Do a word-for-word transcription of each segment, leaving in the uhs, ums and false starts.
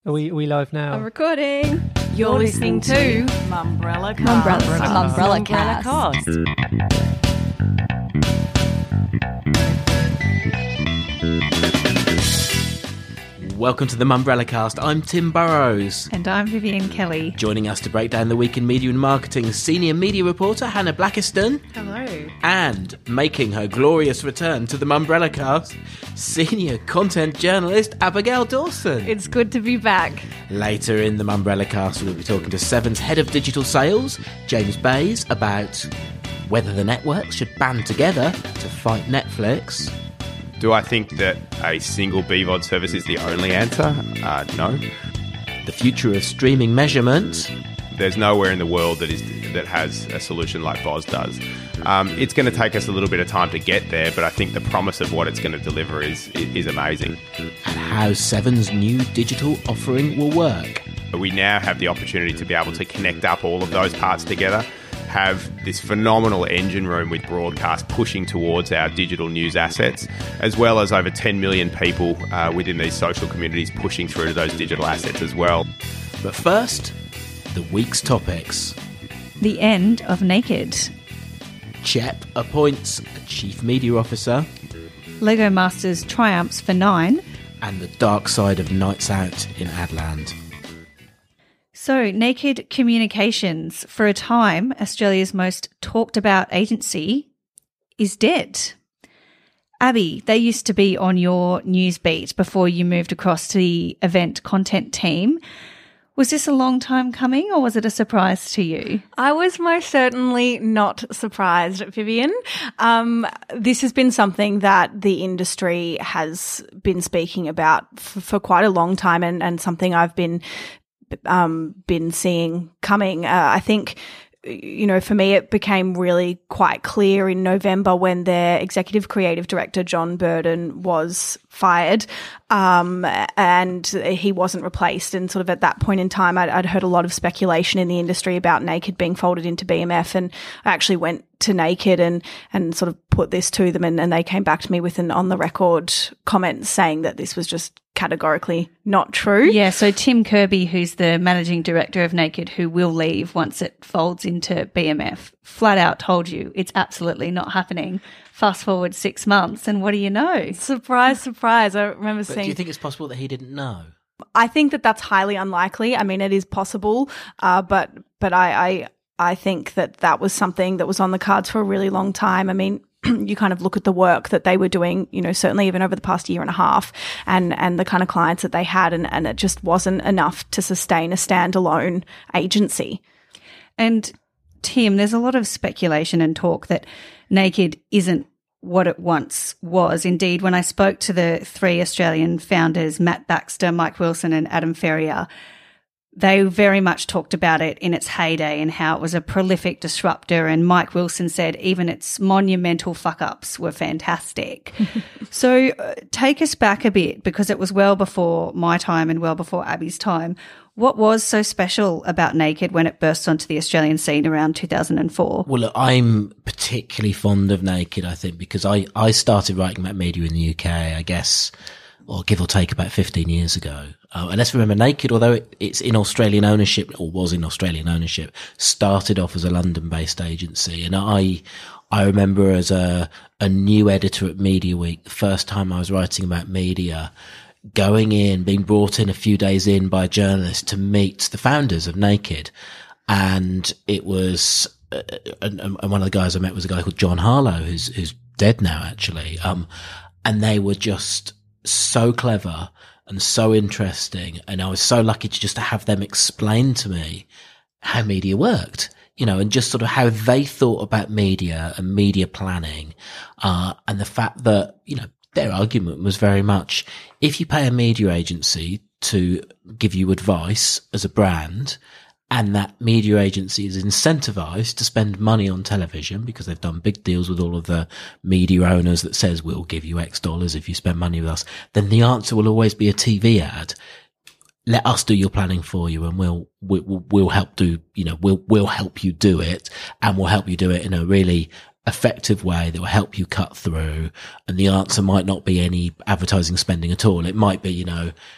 Are we, are we live now? I'm recording. You're listening to Mumbrella Cast. Mumbrella, Mumbrella Cast. Cast. Welcome to the Mumbrella Cast. I'm Tim Burrows. And I'm Vivian Kelly. Joining us to break down the week in media and marketing, senior media reporter Hannah Blackiston. Hello. And making her glorious return to the Mumbrella Cast, senior content journalist Abigail Dawson. It's good to be back. Later in the Mumbrella Cast, we'll be talking to Seven's head of digital sales, James Bays, about whether the networks should band together to fight Netflix. Do I think that a single B V O D service is the only answer? Uh, no. The future of streaming measurement. There's nowhere in the world that is that has a solution like Boz does. Um, it's going to take us a little bit of time to get there, but I think the promise of what it's going to deliver is is amazing. And how Seven's new digital offering will work. We now have the opportunity to be able to connect up all of those parts together, have this phenomenal engine room with broadcast pushing towards our digital news assets, as well as over ten million people uh, within these social communities pushing through to those digital assets as well. But first, the week's topics. The end of Naked. CHEP appoints a chief media officer. Lego Masters triumphs for Nine. And the dark side of nights out in Adland. So, Naked Communications, for a time, Australia's most talked about agency, is dead. Abby, they used to be on your news beat before you moved across to the event content team. Was this a long time coming, or was it a surprise to you? I was most certainly not surprised, Vivian. Um, this has been something that the industry has been speaking about f- for quite a long time, and, and something I've been um, been seeing coming. Uh, I think, you know, for me, it became really quite clear in November when their executive creative director, John Burden, was fired, um, and he wasn't replaced. And sort of at that point in time, I'd, I'd heard a lot of speculation in the industry about Naked being folded into B M F, and I actually went to Naked and, and sort of put this to them, and, and they came back to me with an on-the-record comment saying that this was just categorically not true. Yeah, so Tim Kirby, who's the managing director of Naked, who will leave once it folds into B M F, flat out told you it's absolutely not happening. Fast forward six months, and what do you know? Surprise, surprise. I remember But seeing... do you think it's possible that he didn't know? I think that that's highly unlikely. I mean, it is possible, uh, but but I, I I think that that was something that was on the cards for a really long time. I mean, you kind of look at the work that they were doing, you know, certainly even over the past year and a half, and, and the kind of clients that they had, and, and it just wasn't enough to sustain a standalone agency. And Tim, there's a lot of speculation and talk that Naked isn't what it once was. Indeed, when I spoke to the three Australian founders, Matt Baxter, Mike Wilson and Adam Ferrier, they very much talked about it in its heyday and how it was a prolific disruptor. And Mike Wilson said even its monumental fuck-ups were fantastic. So uh, take us back a bit, because it was well before my time and well before Abby's time. What was so special about Naked when it burst onto the Australian scene around two thousand four? Well, look, I'm particularly fond of Naked, I think, because I, I started writing about media in the U K, I guess, or give or take about fifteen years ago. Uh, and let's remember, Naked, although it, it's in Australian ownership, or was in Australian ownership, started off as a London-based agency. And I, I remember as a, a new editor at Media Week, the first time I was writing about media, going in, being brought in a few days in by a journalist to meet the founders of Naked. And it was, uh, and, and one of the guys I met was a guy called John Harlow, who's, who's dead now, actually. Um, and they were just so clever and so interesting. And I was so lucky to just to have them explain to me how media worked, you know, and just sort of how they thought about media and media planning. Uh, and the fact that, you know, their argument was very much, if you pay a media agency to give you advice as a brand, and that media agency is incentivized to spend money on television because they've done big deals with all of the media owners that says we'll give you X dollars if you spend money with us, then the answer will always be a T V ad. Let us do your planning for you, and we'll, we'll, we'll help do, you know, we'll, we'll help you do it, and we'll help you do it in a really effective way that will help you cut through. And the answer might not be any advertising spending at all. It might be, you know,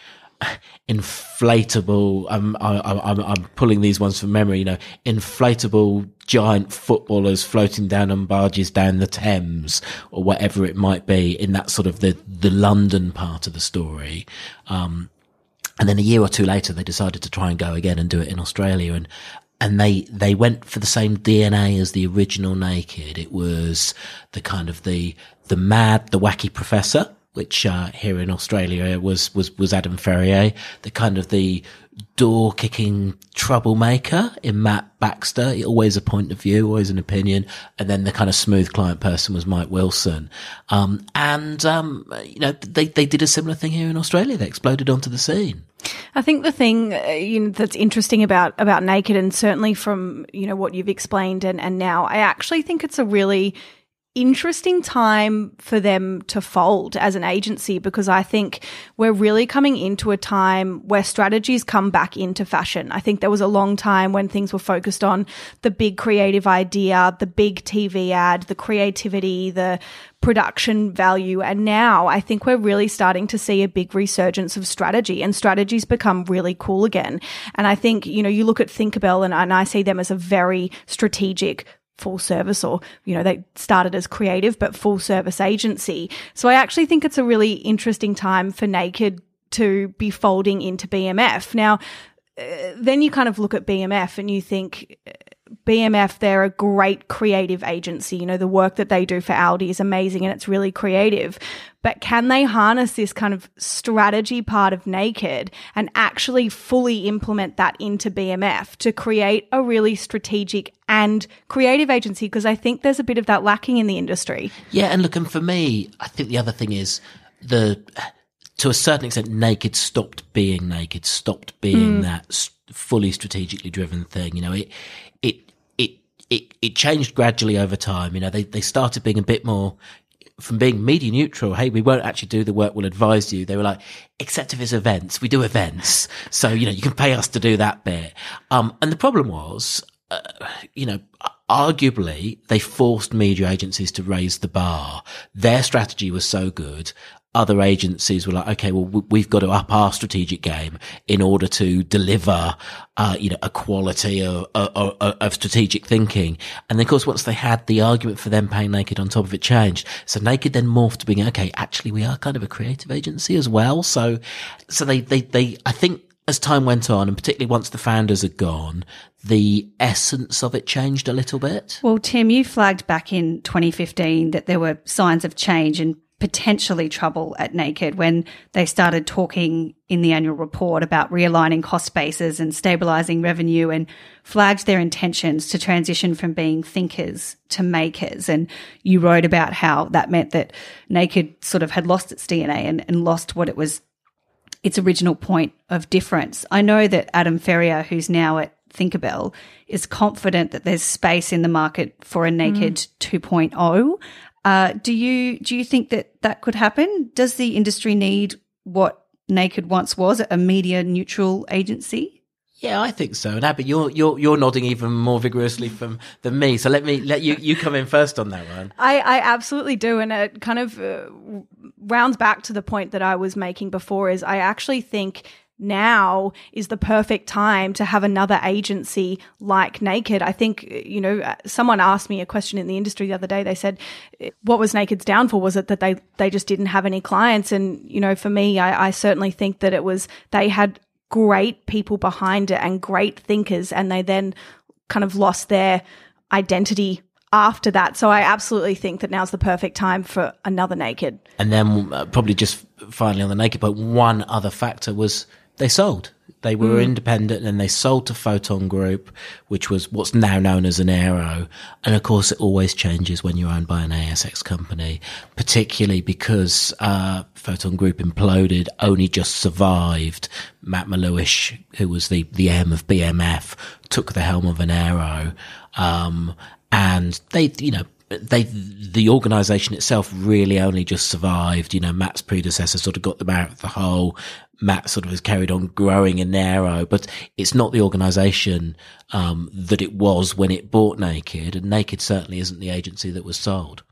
inflatable, um, I, I, I'm, I'm pulling these ones from memory, you know, inflatable giant footballers floating down on barges down the Thames or whatever it might be in that sort of the, the London part of the story. Um, and then a year or two later, they decided to try and go again and do it in Australia. And, and they, they went for the same D N A as the original Naked. It was the kind of the, the mad, the wacky professor, which, uh, here in Australia was, was, was Adam Ferrier, the kind of the door kicking troublemaker in Matt Baxter, always a point of view, always an opinion. And then the kind of smooth client person was Mike Wilson. Um, and, um, you know, they, they did a similar thing here in Australia. They exploded onto the scene. I think the thing uh, you know, that's interesting about, about Naked, and certainly from, you know, what you've explained and, and now, I actually think it's a really interesting time for them to fold as an agency, because I think we're really coming into a time where strategies come back into fashion. I think there was a long time when things were focused on the big creative idea, the big T V ad, the creativity, the production value. And now I think we're really starting to see a big resurgence of strategy, and strategies become really cool again. And I think, you know, you look at Tinkerbell and, and I see them as a very strategic full service, or, you know, they started as creative, but full service agency. So I actually think it's a really interesting time for Naked to be folding into B M F. Now, uh, then you kind of look at B M F and you think, B M F, they're a great creative agency. You know, the work that they do for Aldi is amazing and it's really creative. But can they harness this kind of strategy part of Naked and actually fully implement that into B M F to create a really strategic and creative agency? Because I think there's a bit of that lacking in the industry. Yeah, and look, and for me, I think the other thing is the, to a certain extent, Naked stopped being Naked, stopped being mm. that fully strategically driven thing. You know, it, it, it, it, it changed gradually over time. You know, they, they started being a bit more, from being media neutral, hey, we won't actually do the work, we'll advise you. They were like, except if it's events, we do events. So, you know, you can pay us to do that bit. Um, and the problem was, uh, you know, arguably they forced media agencies to raise the bar. Their strategy was so good. Other agencies were like, okay, well, we've got to up our strategic game in order to deliver, uh, you know, a quality of, of, of strategic thinking. And then, of course, once they had, the argument for them paying Naked on top of it changed. So Naked then morphed to being, okay, actually, we are kind of a creative agency as well. So, so they, they, they, I think as time went on, and particularly once the founders had gone, the essence of it changed a little bit. Well, Tim, you flagged back in twenty fifteen that there were signs of change and potentially trouble at Naked when they started talking in the annual report about realigning cost bases and stabilising revenue, and flagged their intentions to transition from being thinkers to makers. And you wrote about how that meant that Naked sort of had lost its D N A and, and lost what it was, its original point of difference. I know that Adam Ferrier, who's now at Tinkerbell, is confident that there's space in the market for a Naked mm. two point oh. Uh, do you do you think that that could happen? Does the industry need what Naked once was, a media neutral agency? Yeah, I think so. And Abby, you're you're you're nodding even more vigorously from than me. So let me let you you come in first on that one. I, I absolutely do, and it kind of uh, rounds back to the point that I was making before. Is I actually think now is the perfect time to have another agency like Naked. I think, you know, someone asked me a question in the industry the other day. They said, what was Naked's downfall? Was it that they, they just didn't have any clients? And, you know, for me, I, I certainly think that it was, they had great people behind it and great thinkers, and they then kind of lost their identity after that. So I absolutely think that now's the perfect time for another Naked. And then uh, probably just finally on the Naked, but one other factor was they sold. They were mm. independent, and they sold to Photon Group, which was what's now known as an Aero. And of course, it always changes when you're owned by an A S X company, particularly because uh Photon Group imploded, only just survived. Matt Maluish, who was the, the M of B M F, took the helm of an Aero. Um, and they, you know, they, the organisation itself really only just survived. You know, Matt's predecessor sort of got them out of the hole. Matt sort of has carried on growing in Aero, but it's not the organisation um, that it was when it bought Naked, and Naked certainly isn't the agency that was sold.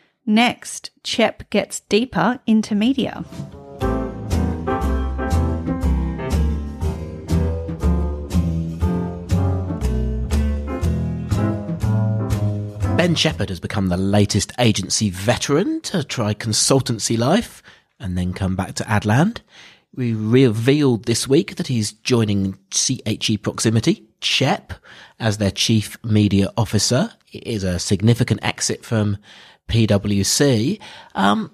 Next, C H E P gets deeper into media. Ben Shepherd has become the latest agency veteran to try consultancy life and then come back to Adland. We revealed this week that he's joining C H E Proximity, C H E P, as their chief media officer. It is a significant exit from P W C. Um,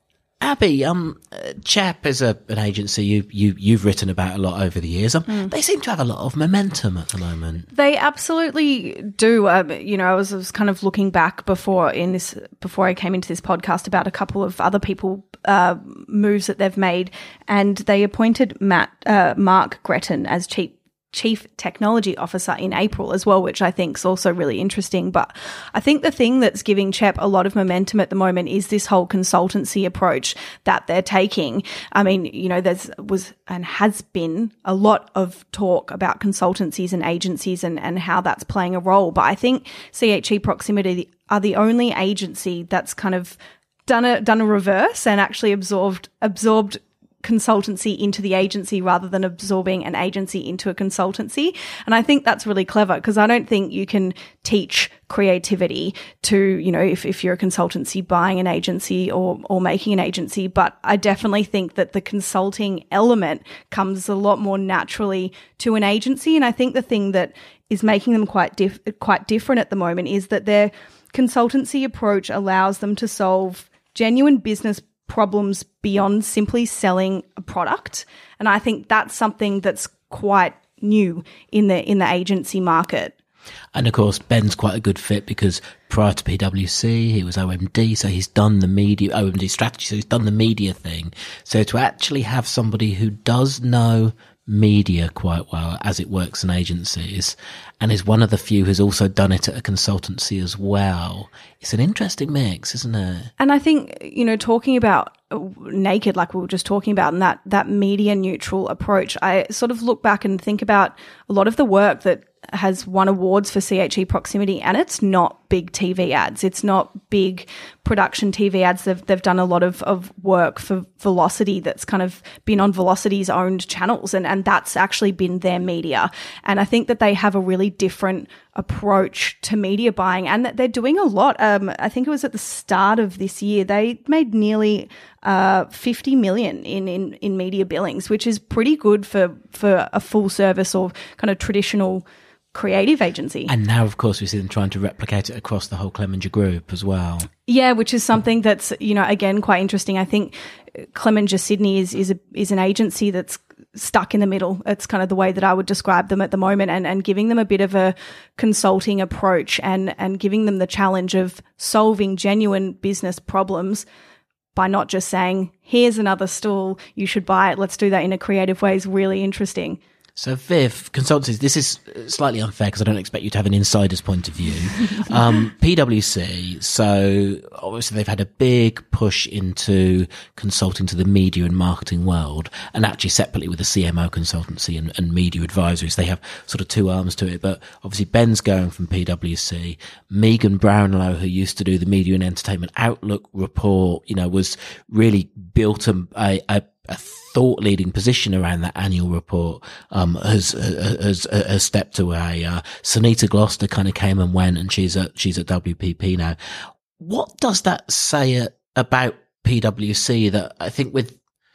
Abby, um, C H E P is a, an agency you, you, you've written about a lot over the years. Um, mm. They seem to have a lot of momentum at the moment. They absolutely do. Um, you know, I was, I was kind of looking back before in this, before I came into this podcast about a couple of other people, uh, moves that they've made, and they appointed Matt, uh, Mark Gretton as chief Chief Technology Officer in April as well, which I think is also really interesting. But I think the thing that's giving C H E P a lot of momentum at the moment is this whole consultancy approach that they're taking. I mean, you know, there's was and has been a lot of talk about consultancies and agencies and, and how that's playing a role. But I think C H E Proximity are the only agency that's kind of done a done a reverse and actually absorbed absorbed consultancy into the agency rather than absorbing an agency into a consultancy. And I think that's really clever, because I don't think you can teach creativity to, you know, if, if you're a consultancy buying an agency or, or making an agency. But I definitely think that the consulting element comes a lot more naturally to an agency. And I think the thing that is making them quite diff- quite different at the moment is that their consultancy approach allows them to solve genuine business problems beyond simply selling a product. And I think that's something that's quite new in the in the agency market. And of course, Ben's quite a good fit because prior to P W C, he was O M D, so he's done the media, O M D strategy, so he's done the media thing. So to actually have somebody who does know media quite well as it works in agencies and is one of the few who's also done it at a consultancy as well, it's an interesting mix, isn't it? And I think, you know, talking about Naked, like we were just talking about, and that that media neutral approach, I sort of look back and think about a lot of the work that has won awards for C H E Proximity, and it's not big T V ads. It's not big production T V ads. They've, they've done a lot of, of work for Velocity that's kind of been on Velocity's owned channels, and, and that's actually been their media. And I think that they have a really different approach to media buying, and that they're doing a lot. Um, I think it was at the start of this year, they made nearly uh, fifty million in, in, in media billings, which is pretty good for, for a full service or kind of traditional creative agency. And now, of course, we see them trying to replicate it across the whole Clemenger group as well. Yeah, which is something that's, you know, again, quite interesting. I think Clemenger Sydney is is a, is an agency that's stuck in the middle. It's kind of the way that I would describe them at the moment, and, and giving them a bit of a consulting approach and, and giving them the challenge of solving genuine business problems by not just saying, here's another stool, you should buy it, let's do that in a creative way, is really interesting. So, Viv, consultancies, this is slightly unfair because I don't expect you to have an insider's point of view. um, P W C, so obviously they've had a big push into consulting to the media and marketing world, and actually separately with the C M O consultancy and, and media advisories. They have sort of two arms to it, but obviously Ben's going from P W C. Megan Brownlow, who used to do the Media and Entertainment Outlook report, you know, was really built a, a, a a thought-leading position around that annual report, um, has, has, has stepped away. Uh, Sunita Gloucester kind of came and went, and she's at, she's at W P P now. What does that say uh, about P W C that I think with,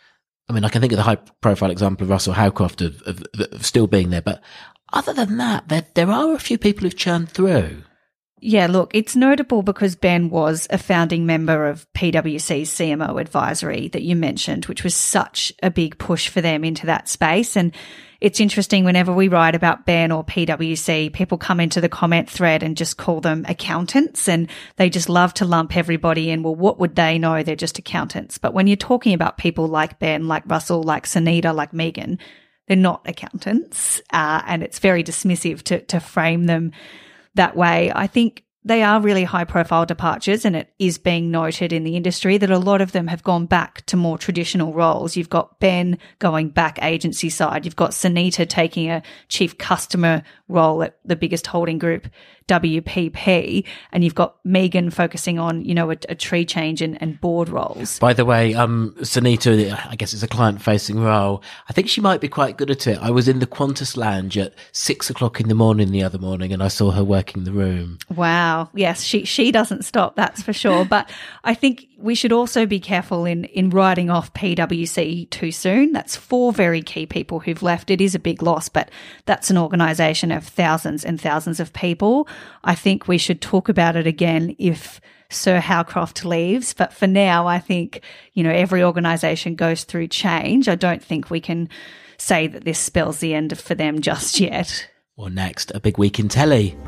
I mean, I can think of the high-profile example of Russell Howcroft of, of, of still being there, but other than that, there, there are a few people who've churned through. Yeah, look, it's notable because Ben was a founding member of P W C's C M O advisory that you mentioned, which was such a big push for them into that space. And it's interesting, whenever we write about Ben or P W C, people come into the comment thread and just call them accountants, and they just love to lump everybody in. Well, what would they know? They're just accountants. But when you're talking about people like Ben, like Russell, like Sunita, like Megan, they're not accountants, uh, and it's very dismissive to, to frame them that way. I think they are really high profile departures, and it is being noted in the industry that a lot of them have gone back to more traditional roles. You've got Ben going back agency side. You've got Sunita taking a chief customer role at the biggest holding group W P P, and you've got Megan focusing on, you know, a, a tree change and, and board roles. By the way, um, Sunita, I guess it's a client-facing role. I think she might be quite good at it. I was in the Qantas lounge at six o'clock in the morning the other morning, and I saw her working the room. Wow. Yes, she she doesn't stop, that's for sure. But I think we should also be careful in, in writing off P W C too soon. That's four very key people who've left. It is a big loss, but that's an organisation of thousands and thousands of people. I think we should talk about it again if Sir Howcroft leaves. But for now, I think, you know, every organisation goes through change. I don't think we can say that this spells the end for them just yet. Well, next, a big week in telly.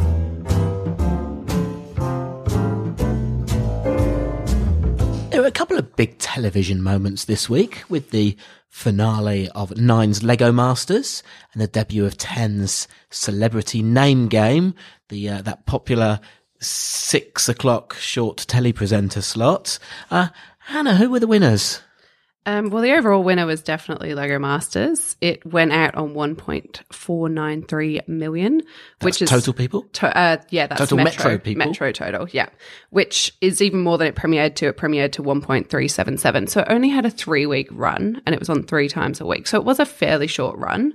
There were a couple of big television moments this week with the finale of Nine's Lego Masters and the debut of Ten's Celebrity Name Game, the uh, that popular six o'clock short telly presenter slot. Uh, Hannah, who were the winners? Um, well, the overall winner was definitely Lego Masters. It went out on one point four nine three million, That's which is total people. To, uh, yeah, that's total metro, metro people. Metro total, yeah, which is even more than it premiered to. It premiered to one point three seven seven. So it only had a three week run, and it was on three times a week. So it was a fairly short run.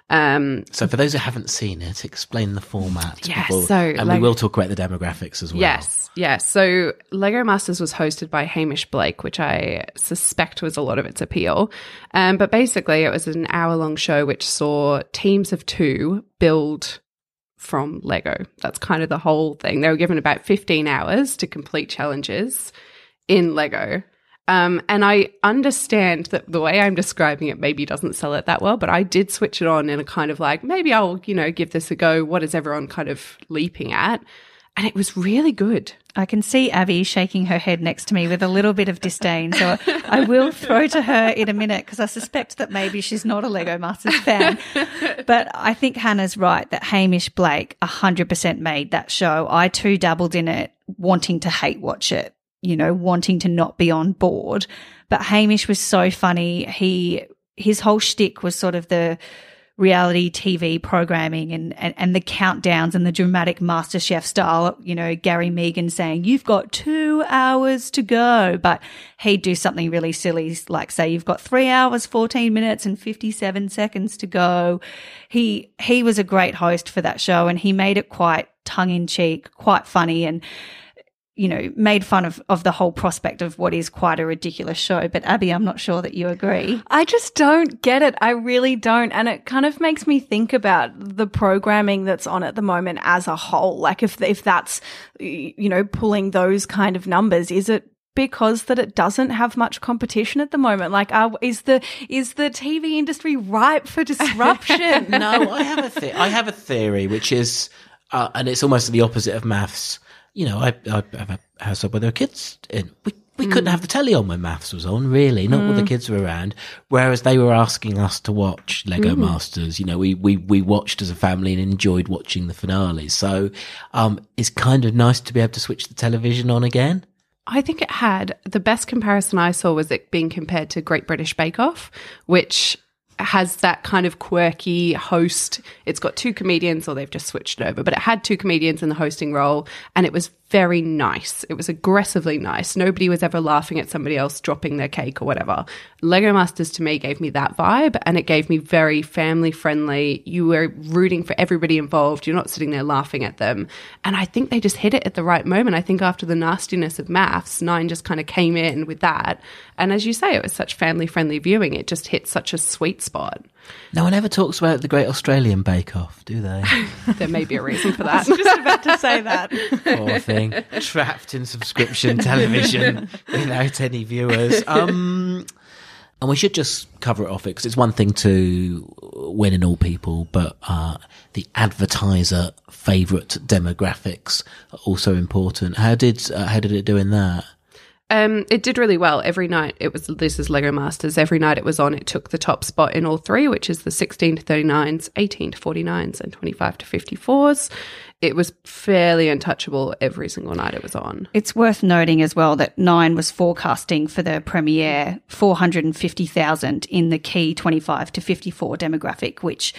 Um, so for those who haven't seen it, explain the format. Yeah, before, so and like, we will talk about the demographics as well. Yes, yes. So Lego Masters was hosted by Hamish Blake, which I suspect was a lot of its appeal. Um, but basically, it was an hour-long show which saw teams of two build from Lego. That's kind of the whole thing. They were given about fifteen hours to complete challenges in Lego. Um, and I understand that the way I'm describing it maybe doesn't sell it that well, but I did switch it on in a kind of like, maybe I'll, you know, give this a go. What is everyone kind of leaping at? And it was really good. I can see Abby shaking her head next to me with a little bit of disdain. So I will throw to her in a minute because I suspect that maybe she's not a Lego Masters fan. But I think Hannah's right that Hamish Blake one hundred percent made that show. I too dabbled in it, wanting to hate watch it, you know, wanting to not be on board. But Hamish was so funny. He, his whole shtick was sort of the reality T V programming and, and, and the countdowns and the dramatic MasterChef style, you know, Gary Megan saying, you've got two hours to go. But he'd do something really silly, like say, you've got three hours, fourteen minutes and fifty-seven seconds to go. He, he was a great host for that show, and he made it quite tongue in cheek, quite funny, and, you know, made fun of, of the whole prospect of what is quite a ridiculous show. But Abby, I'm not sure that you agree. I just don't get it. I really don't. And it kind of makes me think about the programming that's on at the moment as a whole. Like if, if that's, you know, pulling those kind of numbers, is it because that it doesn't have much competition at the moment? Like, uh, is the is the T V industry ripe for disruption? No, I have a the- I have a theory, which is, uh, and it's almost the opposite of maths. You know, I, I have a household where there are kids in. We, we mm. couldn't have the telly on when maths was on, really, not mm. when the kids were around. Whereas they were asking us to watch Lego mm. Masters. You know, we, we, we watched as a family and enjoyed watching the finales. So, um, it's kind of nice to be able to switch the television on again. I think it had, the best comparison I saw was it being compared to Great British Bake Off, which has that kind of quirky host. It's got two comedians, or they've just switched it over, but it had two comedians in the hosting role, and it was very nice. It was aggressively nice. Nobody was ever laughing at somebody else dropping their cake or whatever. Lego Masters to me gave me that vibe, and it gave me very family friendly. You were rooting for everybody involved. You're not sitting there laughing at them. And I think they just hit it at the right moment. I think after the nastiness of maths, Nine just kind of came in with that. And as you say, it was such family friendly viewing. It just hit such a sweet spot. No one ever talks about the Great Australian Bake Off, do they? There may be a reason for that. I was just about to say that. Poor thing. Trapped in subscription television without any viewers. Um, and we should just cover it off it, because it's one thing to win in all people, but uh, the advertiser favourite demographics are also important. How did uh, how did it do in that? Um, it did really well. Every night it was, this is Lego Masters, every night it was on, it took the top spot in all three, which is the sixteen to thirty-nines, eighteen to forty-nines and twenty-five to fifty-fours. It was fairly untouchable every single night it was on. It's worth noting as well that Nine was forecasting for the premiere four hundred fifty thousand in the key twenty-five to fifty-four demographic, which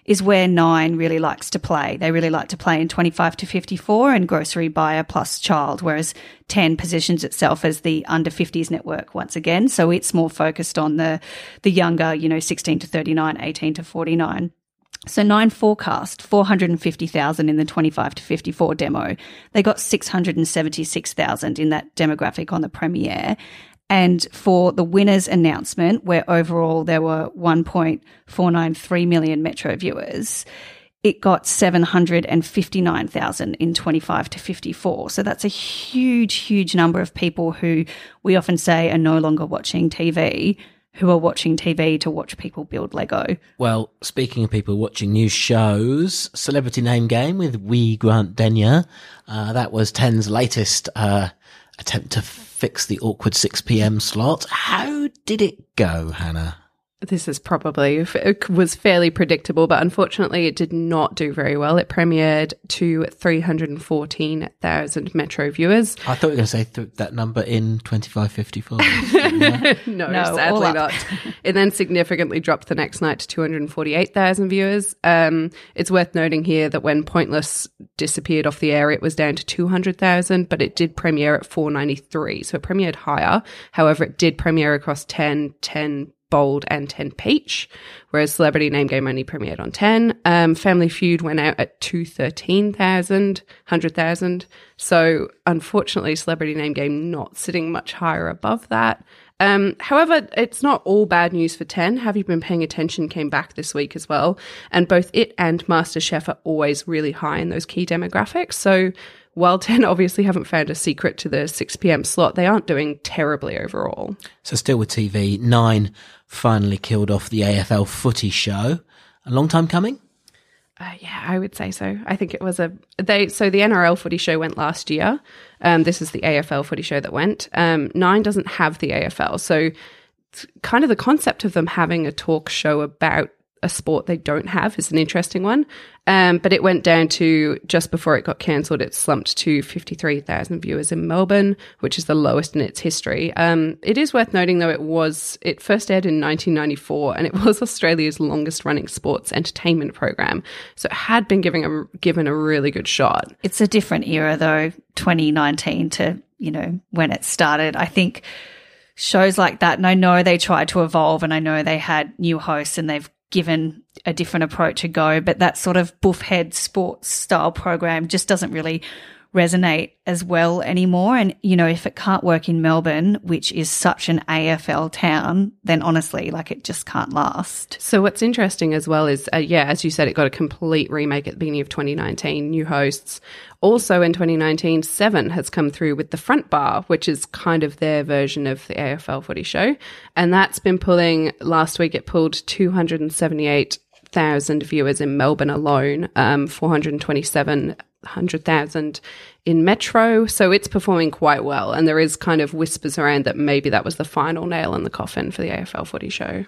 is where Nine really likes to play. They really like to play in twenty-five to fifty-four and grocery buyer plus child, whereas ten positions itself as the under fifties network once again. So it's more focused on the, the younger, you know, sixteen to thirty-nine, eighteen to forty-nine. So Nine forecast four hundred fifty thousand in the twenty-five to fifty-four demo. They got six hundred seventy-six thousand in that demographic on the premiere. And for the winners announcement, where overall there were one point four nine three million Metro viewers, it got seven hundred fifty-nine thousand in twenty-five to fifty-four. So that's a huge, huge number of people who we often say are no longer watching T V, who are watching T V to watch people build Lego. Well, speaking of people watching new shows, Celebrity Name Game with Wee Grant Denyer. Uh, that was ten's latest uh, attempt to fix the awkward six p.m. slot. How did it go, Hannah? This is probably, it was fairly predictable, but unfortunately it did not do very well. It premiered to three hundred fourteen thousand Metro viewers. I thought you were going to say th- that number in twenty-five fifty-four. no, No, sadly all not. It then significantly dropped the next night to two hundred forty-eight thousand viewers. Um, it's worth noting here that when Pointless disappeared off the air, it was down to two hundred thousand, but it did premiere at four ninety-three. So it premiered higher. However, it did premiere across ten, ten Bold and ten Peach, whereas Celebrity Name Game only premiered on ten. Um, Family Feud went out at two hundred thirteen thousand, one hundred thousand. So unfortunately, Celebrity Name Game not sitting much higher above that. Um, however, it's not all bad news for ten. Have You Been Paying Attention came back this week as well. And both it and MasterChef are always really high in those key demographics. So while ten obviously haven't found a secret to the six p.m. slot, they aren't doing terribly overall. So still with T V, Nine finally killed off the A F L footy show. A long time coming? Uh, yeah, I would say so. I think it was a they. So the N R L footy show went last year. Um, this is the A F L footy show that went. Um, Nine doesn't have the A F L, so kind of the concept of them having a talk show about a sport they don't have is an interesting one. Um, but it went down to, just before it got cancelled, it slumped to fifty-three thousand viewers in Melbourne, which is the lowest in its history. Um, it is worth noting, though, it was, it first aired in nineteen ninety-four, and it was Australia's longest running sports entertainment program. So it had been given a, given a really good shot. It's a different era, though, twenty nineteen to, you know, when it started. I think shows like that, and I know they tried to evolve, and I know they had new hosts and they've given a different approach a go, but that sort of buffhead sports style program just doesn't really resonate as well anymore. And, you know, if it can't work in Melbourne, which is such an A F L town, then honestly, like, it just can't last. So what's interesting as well is, uh, yeah, as you said, it got a complete remake at the beginning of twenty nineteen, new hosts. Also in twenty nineteen, Seven has come through with The Front Bar, which is kind of their version of the A F L footy show. And that's been pulling, last week it pulled two hundred seventy-eight thousand viewers in Melbourne alone, um, four hundred twenty-seven hundred thousand in Metro. So it's performing quite well. And there is kind of whispers around that maybe that was the final nail in the coffin for the A F L footy show.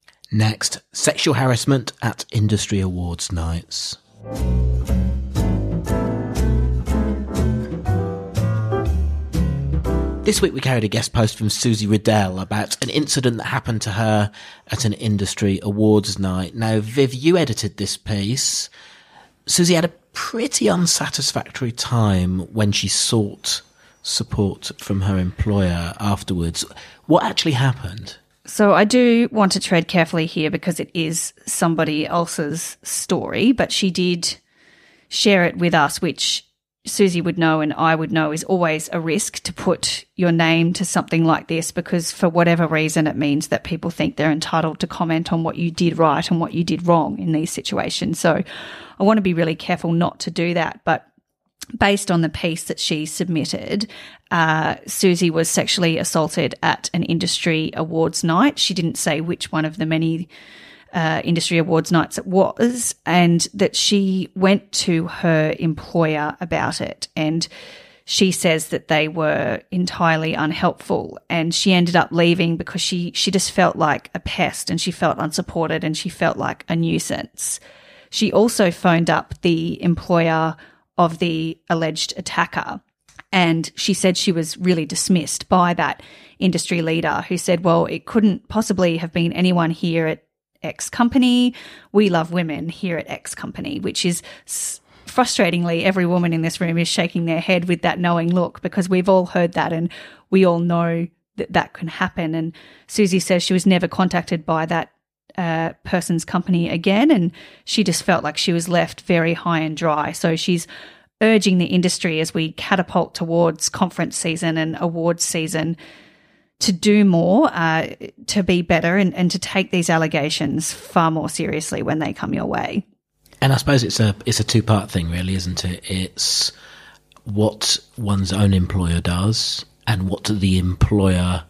Next, sexual harassment at industry awards nights. This week we carried a guest post from Susie Riddell about an incident that happened to her at an industry awards night. Now, Viv, you edited this piece. Susie had a pretty unsatisfactory time when she sought support from her employer afterwards. What actually happened? So I do want to tread carefully here because it is somebody else's story, but she did share it with us, which Susie would know and I would know is always a risk to put your name to something like this, because for whatever reason it means that people think they're entitled to comment on what you did right and what you did wrong in these situations. So I want to be really careful not to do that. But based on the piece that she submitted, uh, Susie was sexually assaulted at an industry awards night. She didn't say which one of the many Uh, industry awards nights it was, and that she went to her employer about it, and she says that they were entirely unhelpful, and she ended up leaving because she she just felt like a pest, and she felt unsupported, and she felt like a nuisance. She also phoned up the employer of the alleged attacker, and she said she was really dismissed by that industry leader, who said, well, it couldn't possibly have been anyone here at X company. We love women here at X company, which is s- frustratingly, every woman in this room is shaking their head with that knowing look, because we've all heard that and we all know that that can happen. And Susie says she was never contacted by that uh, person's company again, and she just felt like she was left very high and dry. So she's urging the industry as we catapult towards conference season and awards season to do more, uh, to be better, and, and to take these allegations far more seriously when they come your way. And I suppose it's a it's a two part thing, really, isn't it? It's what one's own employer does and what the employer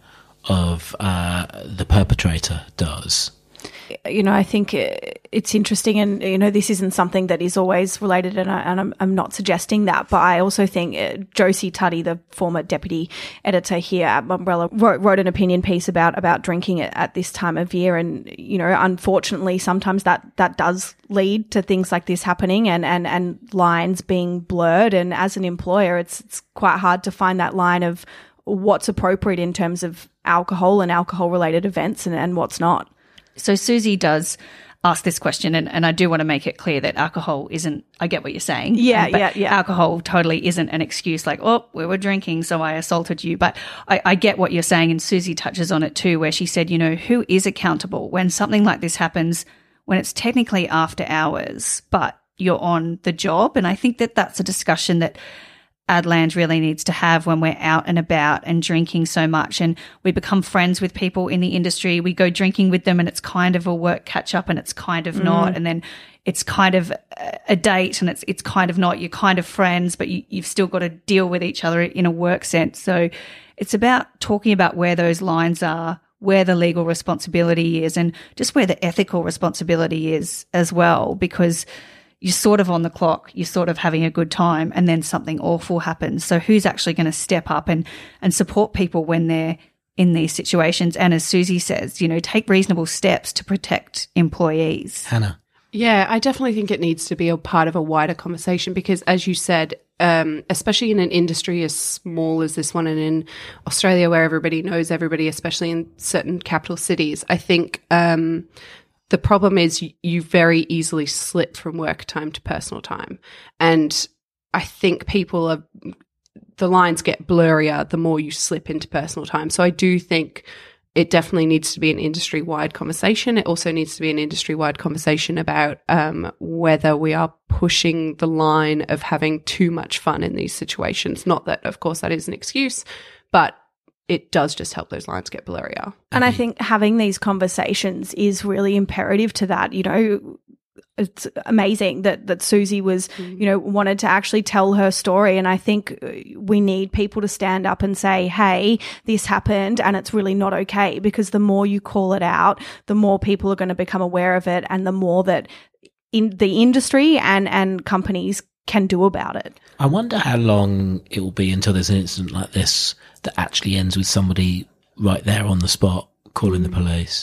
of uh, the perpetrator does. You know, I think it's interesting, and, you know, this isn't something that is always related, and, I, and I'm, I'm not suggesting that, but I also think uh, Josie Tuddy, the former deputy editor here at Umbrella, wrote, wrote an opinion piece about about drinking at, at this time of year, and, you know, unfortunately, sometimes that, that does lead to things like this happening and, and, and lines being blurred, and as an employer, it's it's quite hard to find that line of what's appropriate in terms of alcohol and alcohol-related events and, and what's not. So Susie does ask this question, and, and I do want to make it clear that alcohol isn't, I get what you're saying. Yeah, um, but yeah, yeah. Alcohol totally isn't an excuse like, oh, we were drinking, so I assaulted you. But I, I get what you're saying, and Susie touches on it too, where she said, you know, who is accountable when something like this happens, when it's technically after hours, but you're on the job? And I think that that's a discussion that Adland really needs to have when we're out and about and drinking so much, and we become friends with people in the industry. We go drinking with them and it's kind of a work catch up and it's kind of mm. not, and then it's kind of a date and it's it's kind of not. You're kind of friends, but you, you've still got to deal with each other in a work sense. So it's about talking about where those lines are, where the legal responsibility is, and just where the ethical responsibility is as well, because you're sort of on the clock, you're sort of having a good time, and then something awful happens. So who's actually going to step up and, and support people when they're in these situations? And as Susie says, you know, take reasonable steps to protect employees. Hannah. Yeah, I definitely think it needs to be a part of a wider conversation because, as you said, um, especially in an industry as small as this one and in Australia where everybody knows everybody, especially in certain capital cities, I think um, – the problem is you, you very easily slip from work time to personal time. And I think people are, the lines get blurrier the more you slip into personal time. So I do think it definitely needs to be an industry-wide conversation. It also needs to be an industry-wide conversation about um, whether we are pushing the line of having too much fun in these situations. Not that, of course, that is an excuse, but it does just help those lines get blurrier. And I think having these conversations is really imperative to that. You know, it's amazing that, that Susie was, mm. you know, wanted to actually tell her story. And I think we need people to stand up and say, hey, this happened and it's really not okay, because the more you call it out, the more people are going to become aware of it and the more that in the industry and, and companies can do about it. I wonder how long it will be until there's an incident like this that actually ends with somebody right there on the spot calling the police.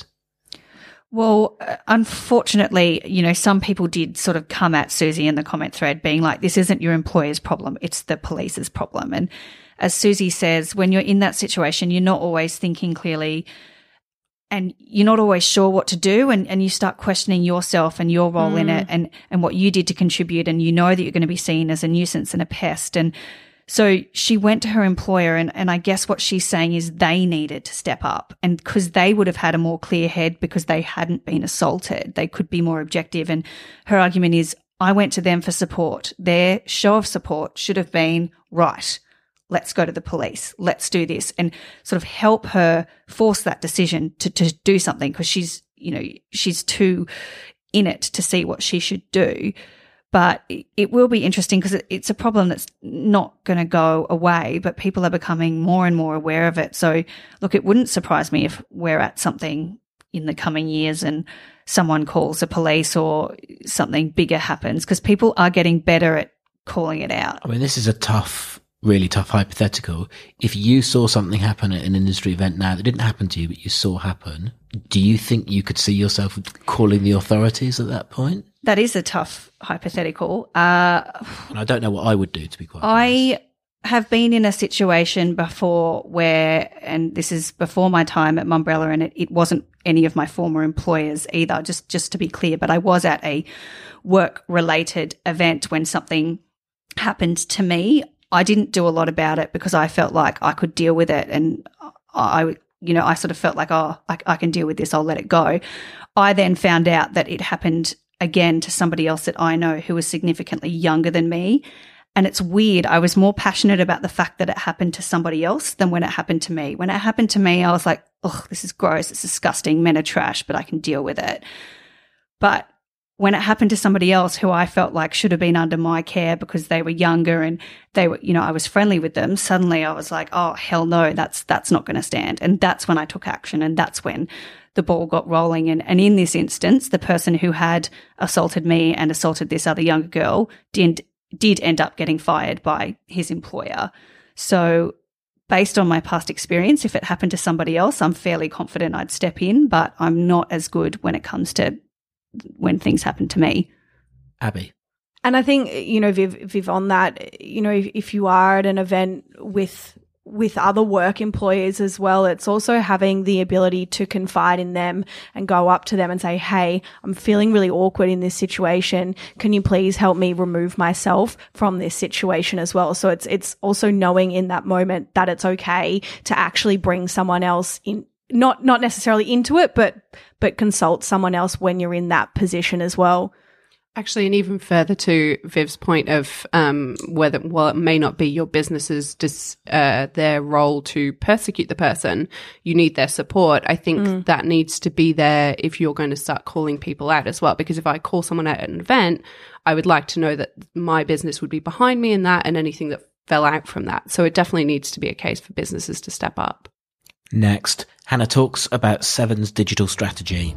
Well, unfortunately, you know, some people did sort of come at Susie in the comment thread being like, this isn't your employer's problem, it's the police's problem. And as Susie says, when you're in that situation, you're not always thinking clearly and you're not always sure what to do, and, and you start questioning yourself and your role mm. in it and, and what you did to contribute, and you know that you're going to be seen as a nuisance and a pest. And so she went to her employer, and, and I guess what she's saying is they needed to step up, and because they would have had a more clear head because they hadn't been assaulted, they could be more objective. And her argument is, I went to them for support. Their show of support should have been, right, let's go to the police, let's do this, and sort of help her force that decision to, to do something, because she's, you know, she's too in it to see what she should do. But it will be interesting because it's a problem that's not going to go away, but people are becoming more and more aware of it. So, look, it wouldn't surprise me if we're at something in the coming years and someone calls the police or something bigger happens, because people are getting better at calling it out. I mean, this is a tough, really tough hypothetical. If you saw something happen at an industry event now that didn't happen to you, but you saw happen, do you think you could see yourself calling the authorities at that point? That is a tough hypothetical. Uh, and I don't know what I would do, to be quite I, have been in a situation before where, and this is before my time at Mumbrella, and it, it wasn't any of my former employers either, just, just to be clear, but I was at a work-related event when something happened to me. I didn't do a lot about it because I felt like I could deal with it, and I, you know, I sort of felt like, oh, I, I can deal with this, I'll let it go. I then found out that it happened again to somebody else that I know who was significantly younger than me. And it's weird. I was more passionate about the fact that it happened to somebody else than when it happened to me. When it happened to me, I was like, oh, this is gross. It's disgusting. Men are trash, but I can deal with it. But when it happened to somebody else who I felt like should have been under my care because they were younger and they were, you know, I was friendly with them, suddenly I was like, oh, hell no, that's, that's not going to stand. And that's when I took action. And that's when the ball got rolling. And, and in this instance, the person who had assaulted me and assaulted this other younger girl did did end up getting fired by his employer. So based on my past experience, if it happened to somebody else, I'm fairly confident I'd step in, but I'm not as good when it comes to when things happen to me. Abby. And I think, you know, Viv, Viv on that, you know, if, if you are at an event with with other work employees as well, it's also having the ability to confide in them and go up to them and say, hey, I'm feeling really awkward in this situation. Can you please help me remove myself from this situation as well? So it's, it's also knowing in that moment that it's okay to actually bring someone else in, not, not necessarily into it, but, but consult someone else when you're in that position as well. Actually, and even further to Viv's point of um, whether, while it may not be your business's dis, uh, their role to persecute the person, you need their support. I think mm. that needs to be there if you're going to start calling people out as well. Because if I call someone out at an event, I would like to know that my business would be behind me in that and anything that fell out from that. So it definitely needs to be a case for businesses to step up. Next, Hannah talks about Seven's digital strategy.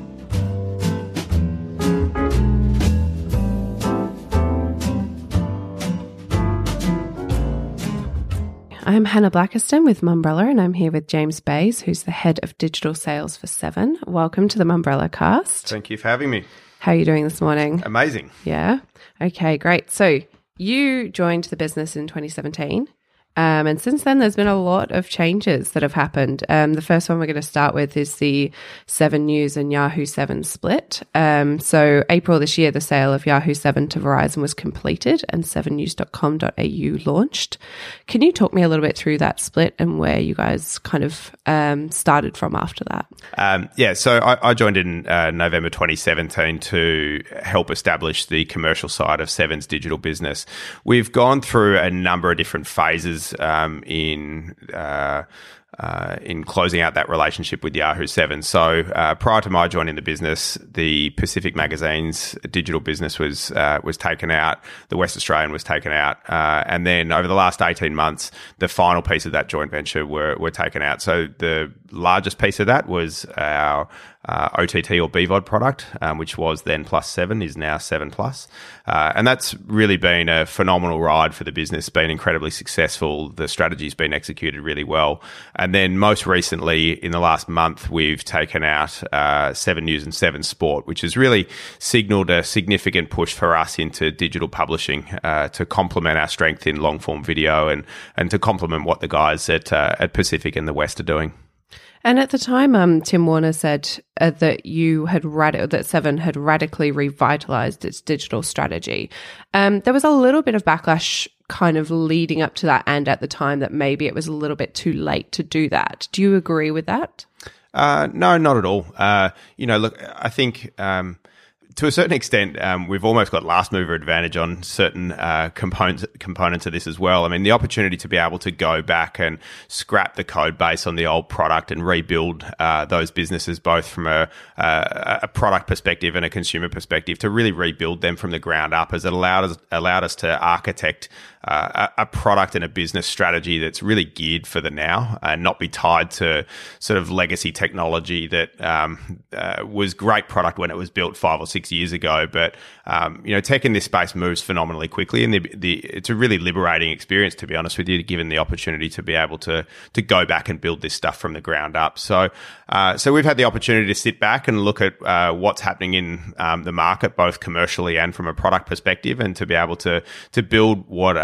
I'm Hannah Blackiston with Mumbrella, and I'm here with James Bays, who's the head of digital sales for Seven. Welcome to the Mumbrella cast. Thank you for having me. How are you doing this morning? Amazing. Yeah? Okay, great. So you joined the business in twenty seventeen. Um, and since then, there's been a lot of changes that have happened. Um, the first one we're going to start with is the Seven News and Yahoo Seven split. Um, so April this year, the sale of Yahoo Seven to Verizon was completed and seven news dot com dot a u launched. Can you talk me a little bit through that split and where you guys kind of um, started from after that? Um, yeah, so I, I joined in uh, November twenty seventeen to help establish the commercial side of Seven's digital business. We've gone through a number of different phases Um, in uh, uh, in closing out that relationship with Yahoo Seven. So uh, prior to my joining the business, the Pacific Magazine's digital business was uh, was taken out. The West Australian was taken out, uh, and then over the last eighteen months, the final piece of that joint venture were were taken out. So the largest piece of that was our Uh, O T T or B V O D product, um, which was then Plus Seven, is now Seven Plus. Uh, and that's really been a phenomenal ride for the business, been incredibly successful. The strategy's been executed really well. And then most recently, in the last month, we've taken out uh, Seven News and Seven Sport, which has really signalled a significant push for us into digital publishing uh, to complement our strength in long-form video and, and to complement what the guys at, uh, at Pacific and the West are doing. And at the time, um, Tim Warner said uh, that you had rad- that Seven had radically revitalized its digital strategy. Um, there was a little bit of backlash kind of leading up to that, and at the time that maybe it was a little bit too late to do that. Do you agree with that? Uh, no, not at all. Uh, you know, look, I think um, to a certain extent, um, we've almost got last mover advantage on certain uh, components components of this as well. I mean, the opportunity to be able to go back and scrap the code base on the old product and rebuild uh, those businesses, both from a, a, a product perspective and a consumer perspective, to really rebuild them from the ground up, has allowed us allowed us to architect Uh, a, a product and a business strategy that's really geared for the now and not be tied to sort of legacy technology that um, uh, was great product when it was built five or six years ago. But, um, you know, tech in this space moves phenomenally quickly, and the, the, it's a really liberating experience, to be honest with you, given the opportunity to be able to to go back and build this stuff from the ground up. So, uh, so we've had the opportunity to sit back and look at uh, what's happening in um, the market, both commercially and from a product perspective, and to be able to to build what uh,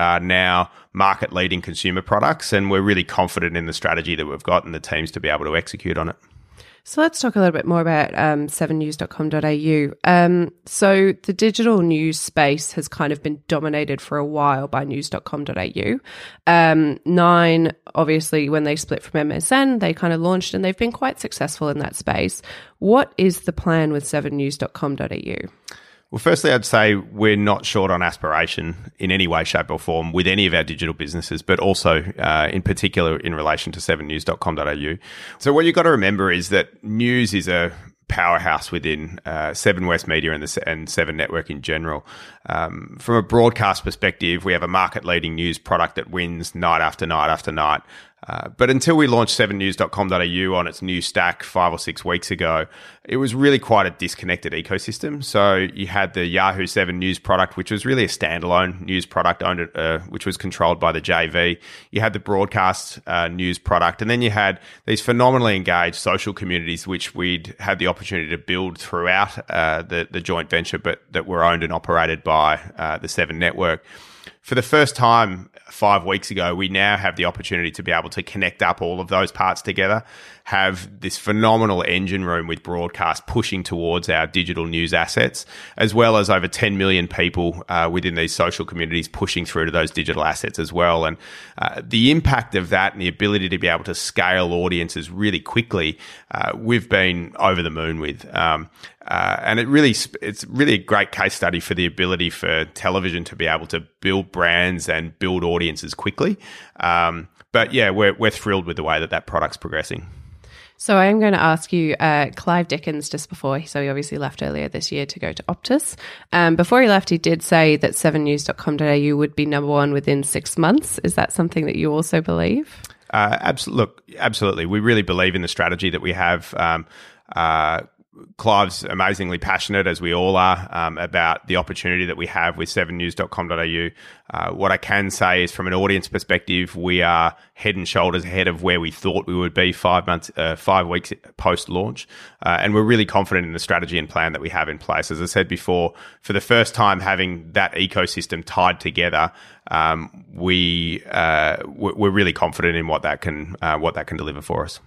are now market-leading consumer products, and we're really confident in the strategy that we've got and the teams to be able to execute on it. So let's talk a little bit more about um, seven news dot com dot a u. Um, so the digital news space has kind of been dominated for a while by news dot com dot a u. Um, Nine, obviously, when they split from M S N, they kind of launched and they've been quite successful in that space. What is the plan with seven news dot com dot a u? Well, firstly, I'd say we're not short on aspiration in any way, shape or form with any of our digital businesses, but also uh, in particular in relation to seven news dot com dot a u. So what you've got to remember is that news is a powerhouse within uh, Seven West Media and the and Seven Network in general. Um, from a broadcast perspective, we have a market-leading news product that wins night after night after night. Uh, but until we launched seven news dot com dot a u on its new stack five or six weeks ago, it was really quite a disconnected ecosystem. So you had the Yahoo seven News product, which was really a standalone news product, owned, uh, which was controlled by the J V. You had the broadcast uh, news product, and then you had these phenomenally engaged social communities, which we'd had the opportunity to build throughout uh, the, the joint venture, but that were owned and operated by uh, the Seven Network. For the first time five weeks ago, we now have the opportunity to be able to connect up all of those parts together, have this phenomenal engine room with broadcast pushing towards our digital news assets, as well as over ten million people uh, within these social communities pushing through to those digital assets as well. And uh, the impact of that and the ability to be able to scale audiences really quickly, uh, we've been over the moon with. Um, Uh, and it really, it's really a great case study for the ability for television to be able to build brands and build audiences quickly. Um, but yeah, we're we're thrilled with the way that that product's progressing. So I am going to ask you, uh, Clive Dickens, just before, so he obviously left earlier this year to go to Optus. Um, before he left, he did say that seven news dot com dot a u would be number one within six months. Is that something that you also believe? Uh, absolutely. Look, absolutely. We really believe in the strategy that we have. Um, uh, Clive's amazingly passionate, as we all are, um, about the opportunity that we have with seven news dot com dot a u. Uh, what I can say is, from an audience perspective, we are head and shoulders ahead of where we thought we would be five months, uh, five weeks post-launch. Uh, and we're really confident in the strategy and plan that we have in place. As I said before, for the first time having that ecosystem tied together, um, we, uh, we're really confident in what that can, uh, what that can deliver for us.